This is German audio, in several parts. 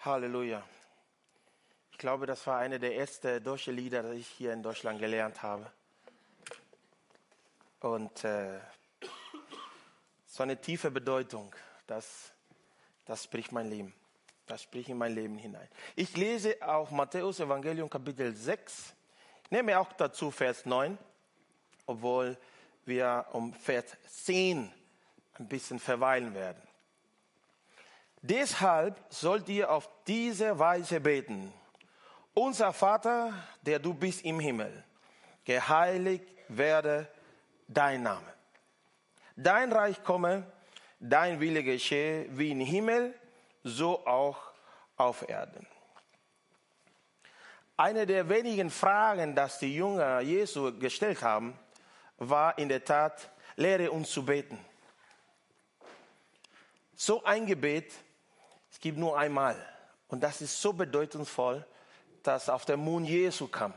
Halleluja. Ich glaube, das war eine der ersten deutschen Lieder, die ich hier in Deutschland gelernt habe. Und so eine tiefe Bedeutung, das spricht mein Leben. Das spricht in mein Leben hinein. Ich lese auf Matthäus Evangelium Kapitel 6. Ich nehme auch dazu Vers 9, obwohl wir um Vers 10 ein bisschen verweilen werden. Deshalb sollt ihr auf diese Weise beten. Unser Vater, der du bist im Himmel, geheiligt werde dein Name. Dein Reich komme, dein Wille geschehe, wie im Himmel, so auch auf Erden. Eine der wenigen Fragen, die die Jünger Jesu gestellt haben, war in der Tat, lehre uns zu beten. So ein Gebet, es gibt nur einmal. Und das ist so bedeutungsvoll, dass auf den Mund Jesu kam.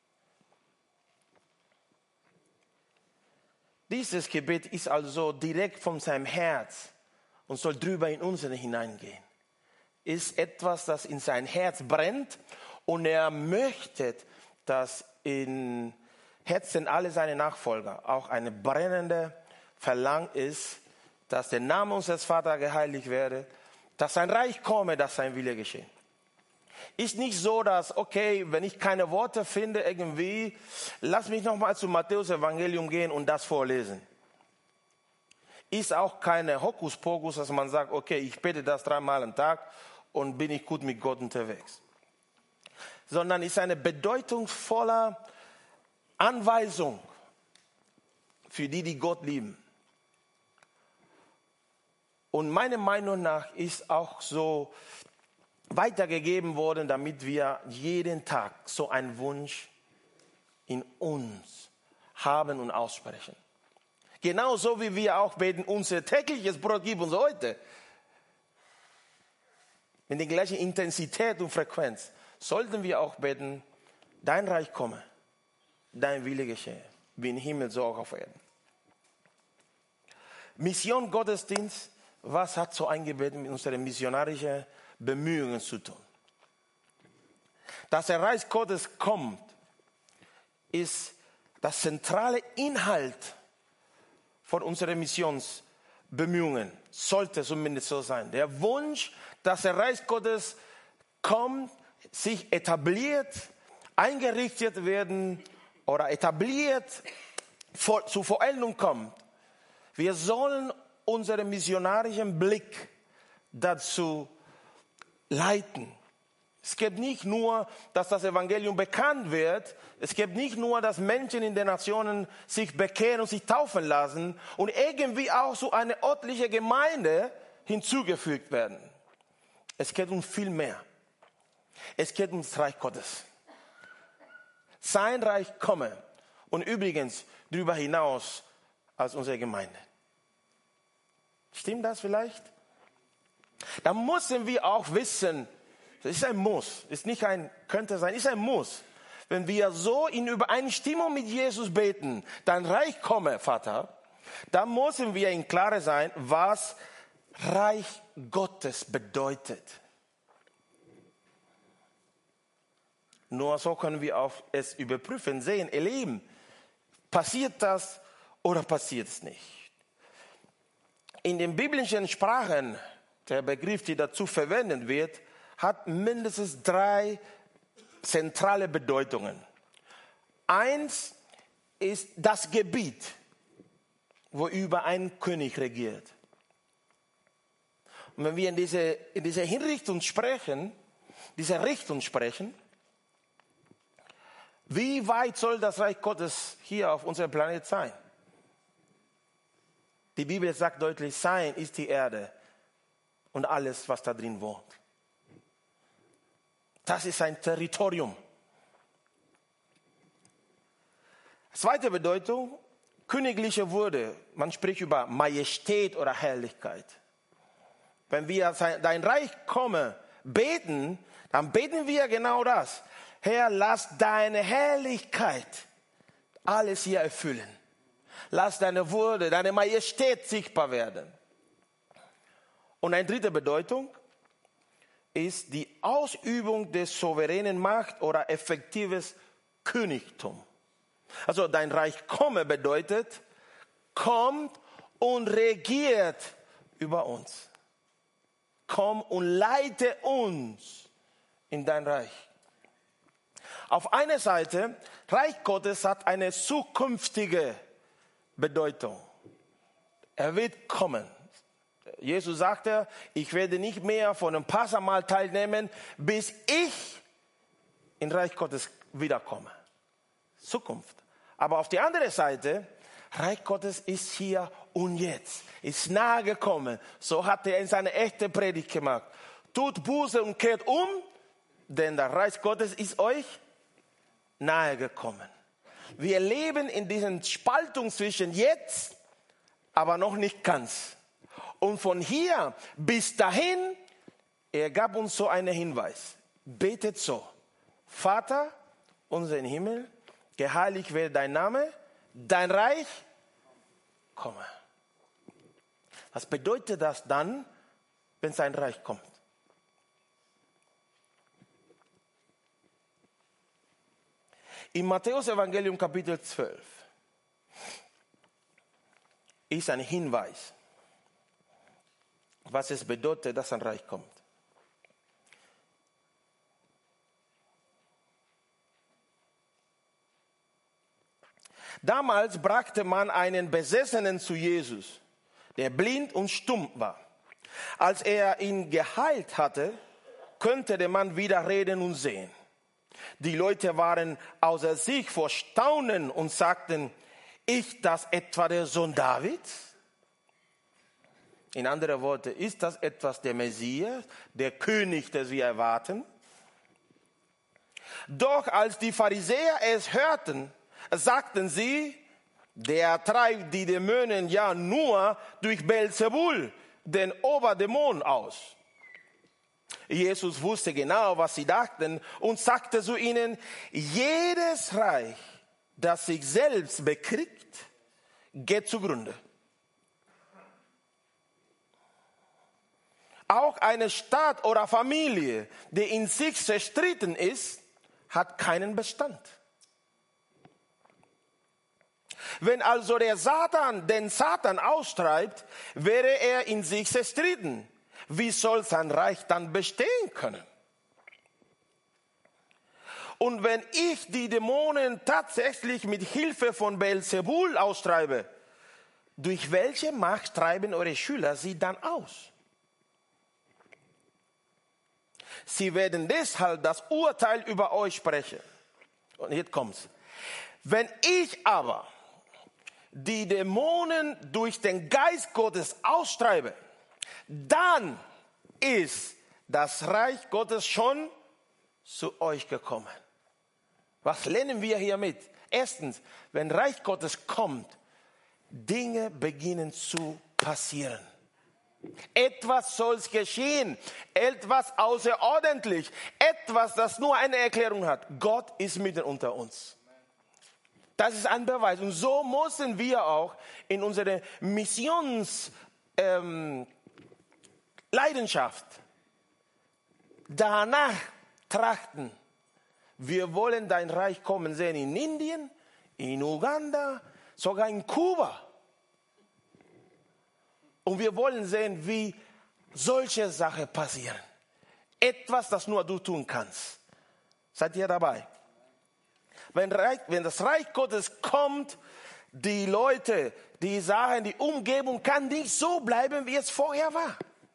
Dieses Gebet ist also direkt von seinem Herz und soll drüber in unsere hineingehen. Ist etwas, das in sein Herz brennt und er möchte, dass in Herzen alle seine Nachfolger auch eine brennende Verlangen ist, dass der Name unseres Vaters geheiligt werde, dass sein Reich komme, dass sein Wille geschehe. Ist nicht so, dass, okay, wenn ich keine Worte finde irgendwie, lass mich nochmal zu Matthäus Evangelium gehen und das vorlesen. Ist auch keine Hokuspokus, dass man sagt, okay, ich bete das 3-mal am Tag und bin ich gut mit Gott unterwegs. Sondern ist eine bedeutungsvolle Anweisung für die Gott lieben. Und meiner Meinung nach ist auch so weitergegeben worden, damit wir jeden Tag so einen Wunsch in uns haben und aussprechen. Genauso wie wir auch beten, unser tägliches Brot gib uns heute. Mit der gleichen Intensität und Frequenz sollten wir auch beten, dein Reich komme, dein Wille geschehe, wie im Himmel, so auch auf Erden. Mission Gottesdienst, was hat so ein Gebet mit unseren missionarischen Bemühungen zu tun? Dass der Reich Gottes kommt, ist das zentrale Inhalt von unseren Missionsbemühungen. Sollte zumindest so sein. Der Wunsch, dass der Reich Gottes kommt, sich etabliert, eingerichtet werden oder etabliert, zur Vollendung kommt. Wir sollen unseren missionarischen Blick dazu leiten. Es geht nicht nur, dass das Evangelium bekannt wird. Es geht nicht nur, dass Menschen in den Nationen sich bekehren und sich taufen lassen und irgendwie auch so eine örtliche Gemeinde hinzugefügt werden. Es geht um viel mehr. Es geht um das Reich Gottes. Sein Reich komme und übrigens darüber hinaus als unsere Gemeinde. Stimmt das vielleicht? Da müssen wir auch wissen, das ist ein Muss, ist nicht ein könnte sein, ist ein Muss. Wenn wir so in Übereinstimmung mit Jesus beten, dein Reich komme, Vater, dann müssen wir in Klare sein, was Reich Gottes bedeutet. Nur so können wir auch es überprüfen, sehen, erleben, passiert das oder passiert es nicht. In den biblischen Sprachen, der Begriff, der dazu verwendet wird, hat mindestens 3 zentrale Bedeutungen. 1 ist das Gebiet, wo über ein König regiert. Und wenn wir in diese Hinrichtung sprechen, wie weit soll das Reich Gottes hier auf unserem Planet sein? Die Bibel sagt deutlich, sein ist die Erde und alles, was da drin wohnt. Das ist ein Territorium. Zweite Bedeutung, königliche Würde. Man spricht über Majestät oder Herrlichkeit. Wenn wir dein Reich komme beten, dann beten wir genau das. Herr, lass deine Herrlichkeit alles hier erfüllen. Lass deine Würde, deine Majestät sichtbar werden. Und eine dritte Bedeutung, ist die Ausübung der souveränen Macht oder effektives Königtum. Also dein Reich komme bedeutet, kommt und regiert über uns. Komm und leite uns in dein Reich. Auf einer Seite, Reich Gottes hat eine zukünftige Bedeutung. Er wird kommen. Jesus sagte, ich werde nicht mehr von dem Passamahl teilnehmen, bis ich in Reich Gottes wiederkomme. Zukunft. Aber auf die andere Seite, Reich Gottes ist hier und jetzt, ist nahe gekommen. So hat er in seine echte Predigt gemacht. Tut Buße und kehrt um, denn das Reich Gottes ist euch nahe gekommen. Wir leben in dieser Spaltung zwischen jetzt, aber noch nicht ganz. Und von hier bis dahin, er gab uns so einen Hinweis. Betet so: Vater, unser im Himmel, geheiligt werde dein Name, dein Reich komme. Was bedeutet das dann, wenn sein Reich kommt? Im Matthäus-Evangelium Kapitel 12 ist ein Hinweis, was es bedeutet, dass ein Reich kommt. Damals brachte man einen Besessenen zu Jesus, der blind und stumm war. Als er ihn geheilt hatte, konnte der Mann wieder reden und sehen. Die Leute waren außer sich vor Staunen und sagten, ist das etwa der Sohn Davids? In anderen Worten, ist das etwas der Messias, der König, den wir erwarten? Doch als die Pharisäer es hörten, sagten sie, der treibt die Dämonen ja nur durch Beelzebul, den Oberdämon, aus. Jesus wusste genau, was sie dachten und sagte zu ihnen, jedes Reich, das sich selbst bekriegt, geht zugrunde. Auch eine Stadt oder Familie, die in sich zerstritten ist, hat keinen Bestand. Wenn also der Satan den Satan austreibt, wäre er in sich zerstritten. Wie soll sein Reich dann bestehen können? Und wenn ich die Dämonen tatsächlich mit Hilfe von Beelzebul austreibe, durch welche Macht treiben eure Schüler sie dann aus? Sie werden deshalb das Urteil über euch sprechen. Und jetzt kommt's. Wenn ich aber die Dämonen durch den Geist Gottes austreibe, dann ist das Reich Gottes schon zu euch gekommen. Was lernen wir hier mit? Erstens, wenn Reich Gottes kommt, Dinge beginnen zu passieren. Etwas soll geschehen, etwas außerordentlich, etwas, das nur eine Erklärung hat. Gott ist mitten unter uns. Das ist ein Beweis. Und so müssen wir auch in unserer Missionsleidenschaft danach trachten. Wir wollen dein Reich kommen sehen in Indien, in Uganda, sogar in Kuba. Und wir wollen sehen, wie solche Sachen passieren. Etwas, das nur du tun kannst. Seid ihr dabei? Wenn das Reich Gottes kommt, die Leute, die sagen, die Umgebung kann nicht so bleiben, wie es vorher war.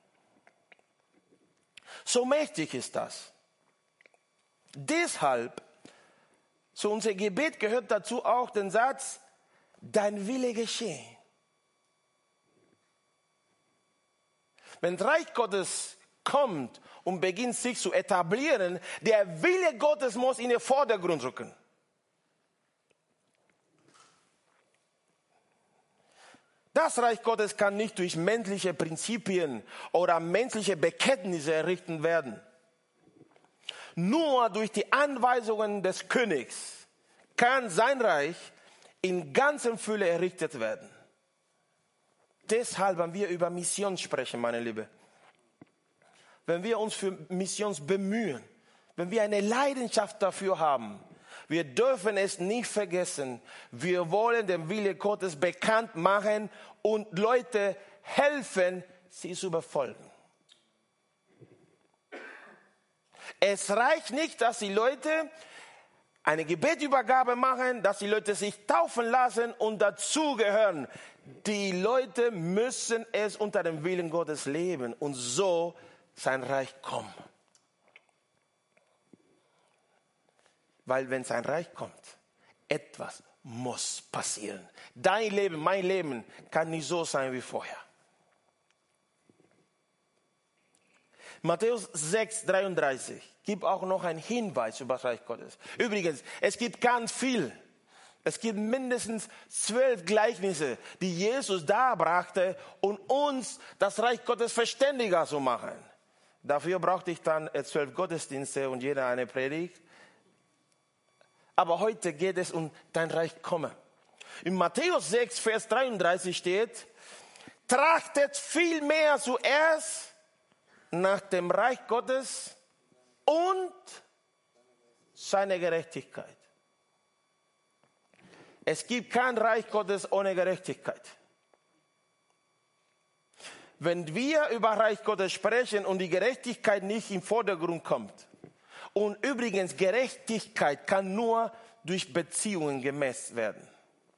So mächtig ist das. Deshalb, zu unserem Gebet gehört dazu auch der Satz, dein Wille geschehe. Wenn das Reich Gottes kommt und beginnt sich zu etablieren, der Wille Gottes muss in den Vordergrund rücken. Das Reich Gottes kann nicht durch menschliche Prinzipien oder menschliche Bekenntnisse errichtet werden. Nur durch die Anweisungen des Königs kann sein Reich in ganzer Fülle errichtet werden. Deshalb, wenn wir über Mission sprechen, meine Liebe, wenn wir uns für Missions bemühen, wenn wir eine Leidenschaft dafür haben, wir dürfen es nicht vergessen. Wir wollen den Wille Gottes bekannt machen und Leute helfen, sie zu befolgen. Es reicht nicht, dass die Leute eine Gebetübergabe machen, dass die Leute sich taufen lassen und dazugehören. Die Leute müssen es unter dem Willen Gottes leben und so sein Reich kommen. Weil wenn sein Reich kommt, etwas muss passieren. Dein Leben, mein Leben kann nicht so sein wie vorher. Matthäus 6,33 gibt auch noch einen Hinweis über das Reich Gottes. Übrigens, es gibt ganz viel. Es gibt mindestens 12 Gleichnisse, die Jesus darbrachte, um uns das Reich Gottes verständiger zu machen. Dafür brauchte ich dann 12 Gottesdienste und jeder eine Predigt. Aber heute geht es um dein Reich komme. In Matthäus 6, Vers 33 steht, trachtet vielmehr zuerst nach dem Reich Gottes und seine Gerechtigkeit. Es gibt kein Reich Gottes ohne Gerechtigkeit. Wenn wir über Reich Gottes sprechen und die Gerechtigkeit nicht im Vordergrund kommt, und übrigens Gerechtigkeit kann nur durch Beziehungen gemessen werden.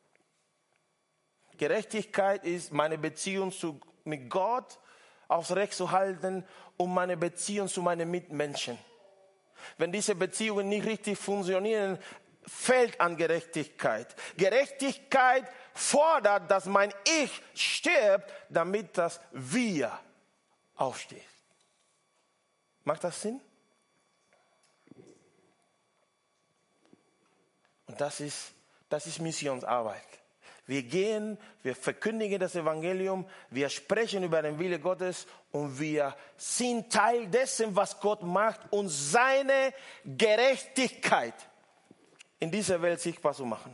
Gerechtigkeit ist meine Beziehung mit Gott aufs Recht zu halten und meine Beziehung zu meinen Mitmenschen. Wenn diese Beziehungen nicht richtig funktionieren, fehlt an Gerechtigkeit. Gerechtigkeit fordert, dass mein Ich stirbt, damit das Wir aufsteht. Macht das Sinn? Und das ist Missionsarbeit. Wir gehen, wir verkündigen das Evangelium, wir sprechen über den Willen Gottes und wir sind Teil dessen, was Gott macht und seine Gerechtigkeit in dieser Welt sichtbar zu machen.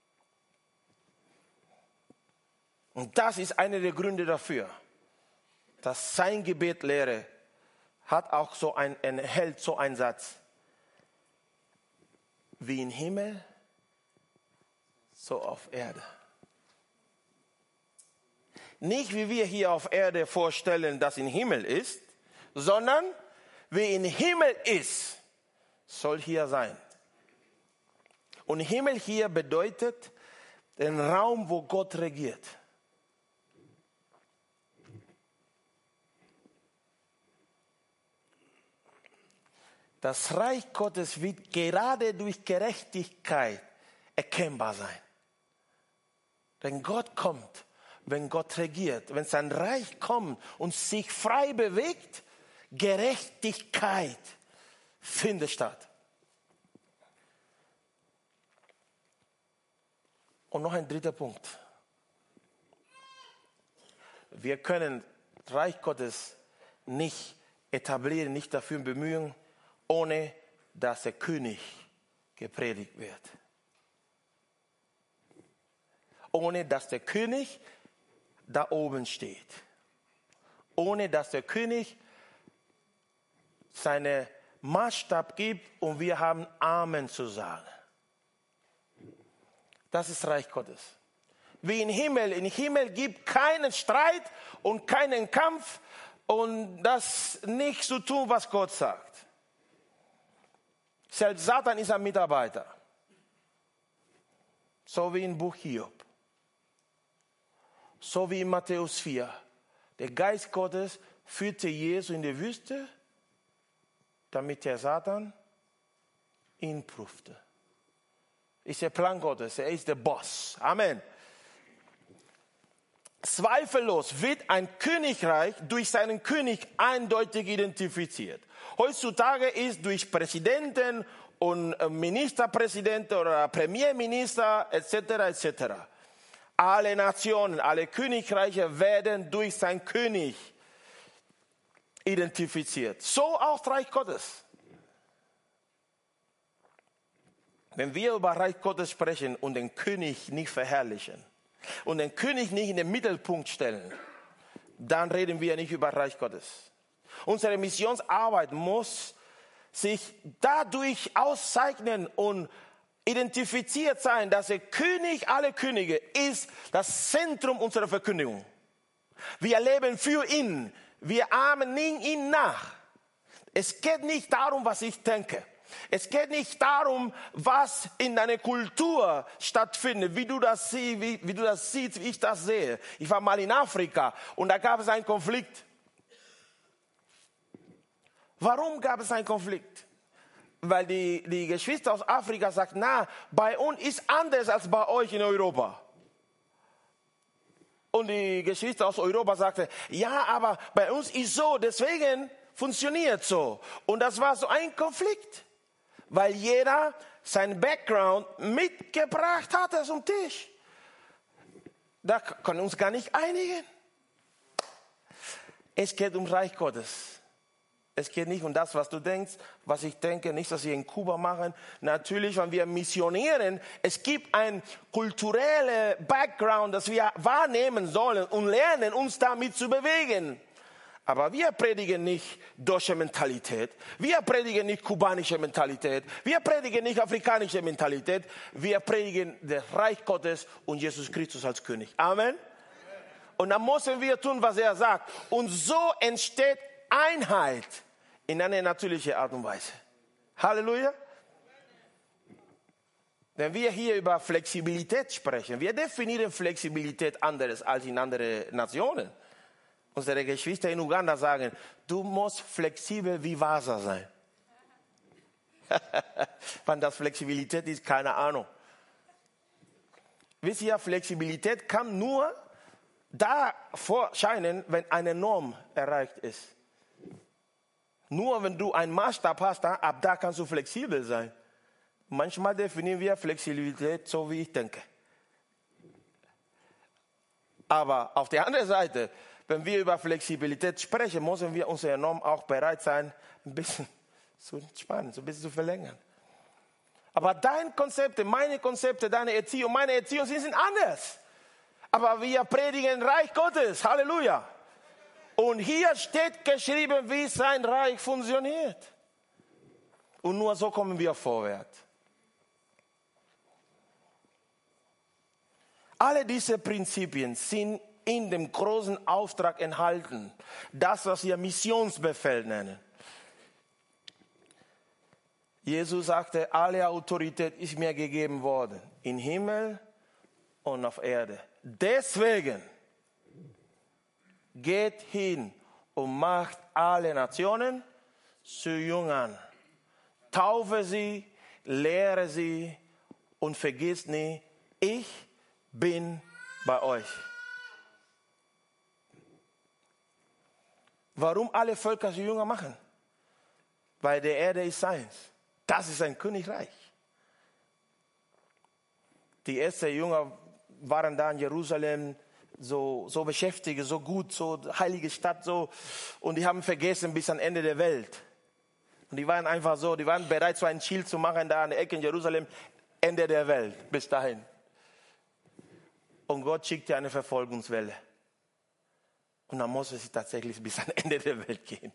Und das ist einer der Gründe dafür, dass sein Gebet lehre, hat auch enthält so einen Satz. Wie im Himmel, so auf Erde. Nicht wie wir hier auf Erde vorstellen, dass im Himmel ist, sondern wie im Himmel ist, soll hier sein. Und Himmel hier bedeutet den Raum, wo Gott regiert. Das Reich Gottes wird gerade durch Gerechtigkeit erkennbar sein. Wenn Gott kommt, wenn Gott regiert, wenn sein Reich kommt und sich frei bewegt, Gerechtigkeit findet statt. Und noch ein dritter Punkt. Wir können Reich Gottes nicht etablieren, nicht dafür bemühen, ohne dass der König gepredigt wird. Ohne dass der König da oben steht. Ohne dass der König seinen Maßstab gibt und wir haben Amen zu sagen. Das ist Reich Gottes. Wie im Himmel. Im Himmel gibt keinen Streit und keinen Kampf und das nicht zu tun, was Gott sagt. Selbst Satan ist ein Mitarbeiter. So wie im Buch Hiob. So wie in Matthäus 4. Der Geist Gottes führte Jesus in die Wüste, damit der Satan ihn prüfte. Ist der Plan Gottes, er ist der Boss. Amen. Zweifellos wird ein Königreich durch seinen König eindeutig identifiziert. Heutzutage ist durch Präsidenten und Ministerpräsidenten oder Premierminister etc. Alle Nationen, alle Königreiche werden durch seinen König identifiziert. So auch das Reich Gottes. Wenn wir über Reich Gottes sprechen und den König nicht verherrlichen und den König nicht in den Mittelpunkt stellen, dann reden wir nicht über Reich Gottes. Unsere Missionsarbeit muss sich dadurch auszeichnen und identifiziert sein, dass der König aller Könige ist das Zentrum unserer Verkündigung. Wir leben für ihn. Wir ahmen ihn nach. Es geht nicht darum, was ich denke. Es geht nicht darum, was in deiner Kultur stattfindet, wie du das siehst, wie ich das sehe. Ich war mal in Afrika und da gab es einen Konflikt. Warum gab es einen Konflikt? Weil die Geschwister aus Afrika sagten, na, bei uns ist anders als bei euch in Europa. Und die Geschwister aus Europa sagten, ja, aber bei uns ist so, deswegen funktioniert so. Und das war so ein Konflikt, weil jeder seinen Background mitgebracht hatte zum Tisch. Da können wir uns gar nicht einigen. Es geht um Reich Gottes. Es geht nicht um das, was du denkst, was ich denke, nicht, was wir in Kuba machen. Natürlich, wenn wir missionieren, es gibt ein kulturelles Background, das wir wahrnehmen sollen und lernen, uns damit zu bewegen. Aber wir predigen nicht deutsche Mentalität, wir predigen nicht kubanische Mentalität, wir predigen nicht afrikanische Mentalität, wir predigen das Reich Gottes und Jesus Christus als König. Amen. Und dann müssen wir tun, was er sagt. Und so entsteht Einheit in einer natürlichen Art und Weise. Halleluja. Wenn wir hier über Flexibilität sprechen, wir definieren Flexibilität anders als in anderen Nationen. Unsere Geschwister in Uganda sagen, du musst flexibel wie Wasser sein. Wann das Flexibilität ist, keine Ahnung. Wisst ihr, Flexibilität kann nur da vorscheinen, wenn eine Norm erreicht ist. Nur wenn du einen Maßstab hast, ab da kannst du flexibel sein. Manchmal definieren wir Flexibilität so, wie ich denke. Aber auf der anderen Seite, wenn wir über Flexibilität sprechen, müssen wir unsere Norm auch bereit sein, ein bisschen zu entspannen, so ein bisschen zu verlängern. Aber deine Konzepte, meine Konzepte, deine Erziehung, meine Erziehung, sie sind anders. Aber wir predigen Reich Gottes. Halleluja. Und hier steht geschrieben, wie sein Reich funktioniert. Und nur so kommen wir vorwärts. Alle diese Prinzipien sind in dem großen Auftrag enthalten. Das, was wir Missionsbefehl nennen. Jesus sagte, alle Autorität ist mir gegeben worden. Im Himmel und auf Erde. Deswegen geht hin und macht alle Nationen zu Jüngern. Taufe sie, lehre sie und vergiss nie, ich bin bei euch. Warum alle Völker zu Jünger machen? Weil die Erde ist seins. Das ist ein Königreich. Die ersten Jünger waren da in Jerusalem, so beschäftigt, so gut, so heilige Stadt, so. Und die haben vergessen bis ans Ende der Welt. Und die waren einfach so, die waren bereit, so ein Schild zu machen, da an der Ecke in Jerusalem, Ende der Welt, bis dahin. Und Gott schickte eine Verfolgungswelle. Und dann musste sie tatsächlich bis ans Ende der Welt gehen.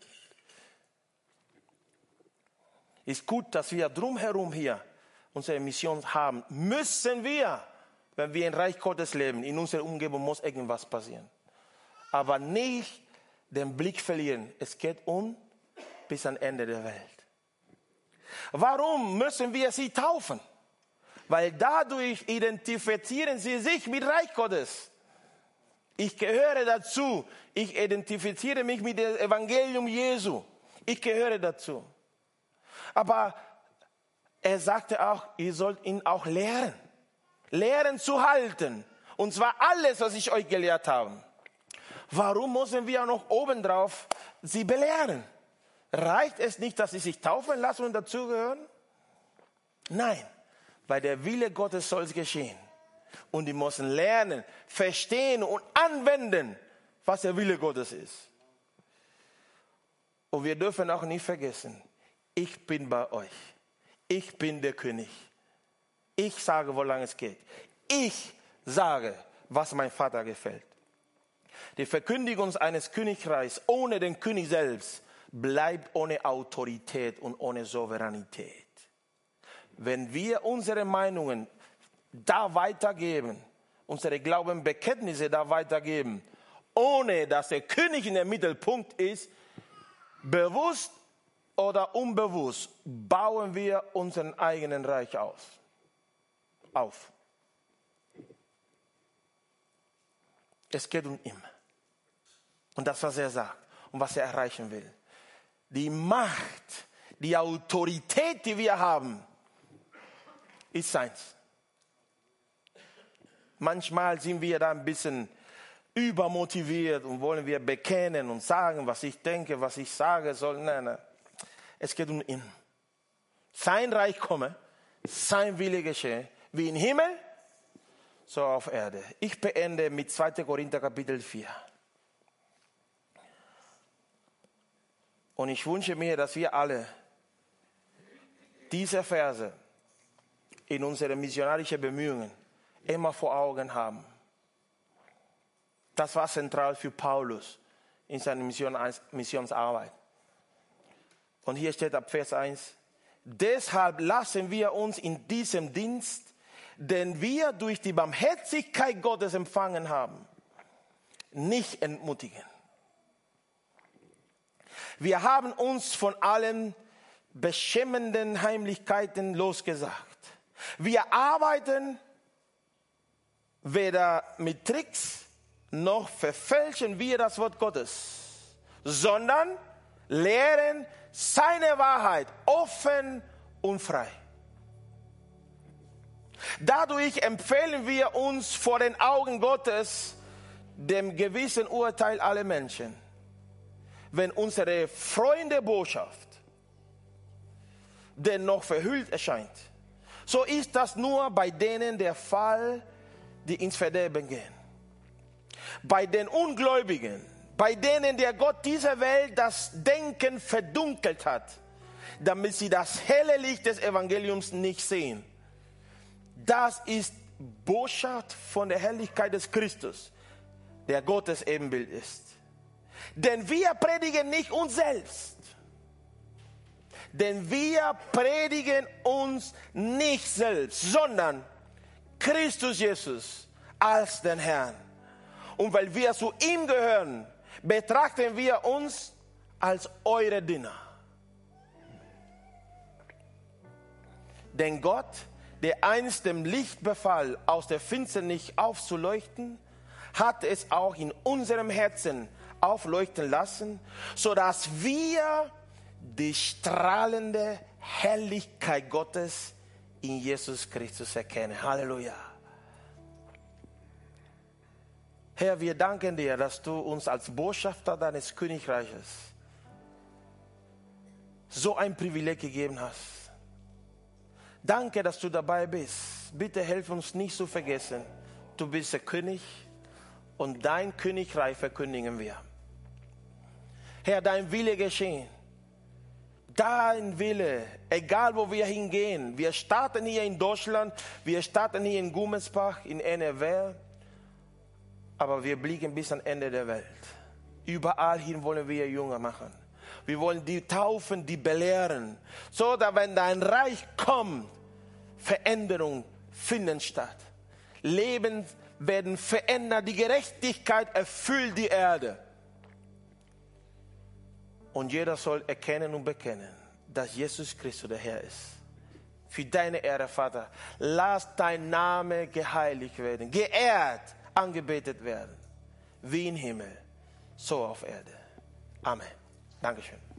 Ist gut, dass wir drumherum hier unsere Mission haben. Müssen wir, wenn wir im Reich Gottes leben, in unserer Umgebung muss irgendwas passieren. Aber nicht den Blick verlieren. Es geht bis ans Ende der Welt. Warum müssen wir sie taufen? Weil dadurch identifizieren sie sich mit Reich Gottes. Ich gehöre dazu. Ich identifiziere mich mit dem Evangelium Jesu. Ich gehöre dazu. Aber er sagte auch, ihr sollt ihn auch lehren. Lehren zu halten. Und zwar alles, was ich euch gelehrt habe. Warum müssen wir noch obendrauf sie belehren? Reicht es nicht, dass sie sich taufen lassen und dazugehören? Nein, weil der Wille Gottes soll geschehen. Und die müssen lernen, verstehen und anwenden, was der Wille Gottes ist. Und wir dürfen auch nicht vergessen, ich bin bei euch. Ich bin der König. Ich sage, wo lang es geht. Ich sage, was mein Vater gefällt. Die Verkündigung eines Königreichs ohne den König selbst bleibt ohne Autorität und ohne Souveränität. Wenn wir unsere Meinungen da weitergeben, unsere Glaubenbekenntnisse da weitergeben, ohne dass der König in der Mittelpunkt ist, bewusst oder unbewusst bauen wir unseren eigenen Reich auf. Es geht um ihn. Und das, was er sagt und was er erreichen will. Die Macht, die Autorität, die wir haben, ist seins. Manchmal sind wir da ein bisschen übermotiviert und wollen wir bekennen und sagen, was ich denke, was ich sagen soll. Nein. Es geht um ihn. Sein Reich komme, sein Wille geschehe, wie im Himmel, so auf Erde. Ich beende mit 2. Korinther Kapitel 4. Und ich wünsche mir, dass wir alle diese Verse in unseren missionarischen Bemühungen immer vor Augen haben. Das war zentral für Paulus in seiner Missionsarbeit. Und hier steht ab Vers 1, deshalb lassen wir uns in diesem Dienst, den wir durch die Barmherzigkeit Gottes empfangen haben, nicht entmutigen. Wir haben uns von allen beschämenden Heimlichkeiten losgesagt. Wir arbeiten weder mit Tricks, noch verfälschen wir das Wort Gottes, sondern lehren seine Wahrheit offen und frei. Dadurch empfehlen wir uns vor den Augen Gottes dem gewissen Urteil aller Menschen. Wenn unsere Freunde Botschaft dennoch verhüllt erscheint, so ist das nur bei denen der Fall, die ins Verderben gehen. Bei den Ungläubigen, bei denen der Gott dieser Welt das Denken verdunkelt hat, damit sie das helle Licht des Evangeliums nicht sehen. Das ist Botschaft von der Herrlichkeit des Christus, der Gottes Ebenbild ist. Denn wir predigen nicht uns selbst. Denn wir predigen uns nicht selbst, sondern Christus Jesus als den Herrn. Und weil wir zu ihm gehören, betrachten wir uns als eure Diener. Denn Gott, der einst dem Licht befahl, aus der Finsternis aufzuleuchten, hat es auch in unserem Herzen aufleuchten lassen, sodass wir die strahlende Herrlichkeit Gottes in Jesus Christus erkennen. Halleluja. Herr, wir danken dir, dass du uns als Botschafter deines Königreiches so ein Privileg gegeben hast. Danke, dass du dabei bist. Bitte helf uns nicht zu vergessen, du bist der König und dein Königreich verkündigen wir. Herr, dein Wille geschehen. Dein Wille, egal wo wir hingehen. Wir starten hier in Deutschland, wir starten hier in Gummersbach, in NRW, aber wir blicken bis ans Ende der Welt. Überall hin wollen wir Jünger machen. Wir wollen die taufen, die belehren, so dass wenn dein Reich kommt, Veränderungen finden statt. Leben werden verändert, die Gerechtigkeit erfüllt die Erde. Und jeder soll erkennen und bekennen, dass Jesus Christus der Herr ist. Für deine Ehre, Vater, lass dein Name geheiligt werden, geehrt, angebetet werden, wie im Himmel, so auf Erde. Amen. Dankeschön.